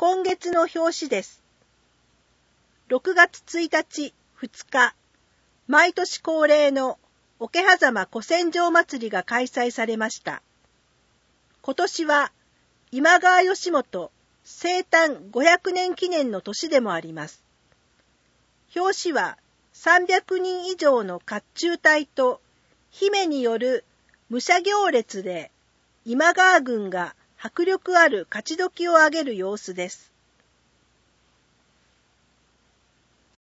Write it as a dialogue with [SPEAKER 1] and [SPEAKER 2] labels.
[SPEAKER 1] 今月の表紙です。6月1日、2日、毎年恒例の桶狭間古戦場祭りが開催されました。今年は今川義元生誕500年記念の年でもあります。表紙は300人以上の甲冑隊と姫による武者行列で今川軍が迫力ある勝ち時を上げる様子です。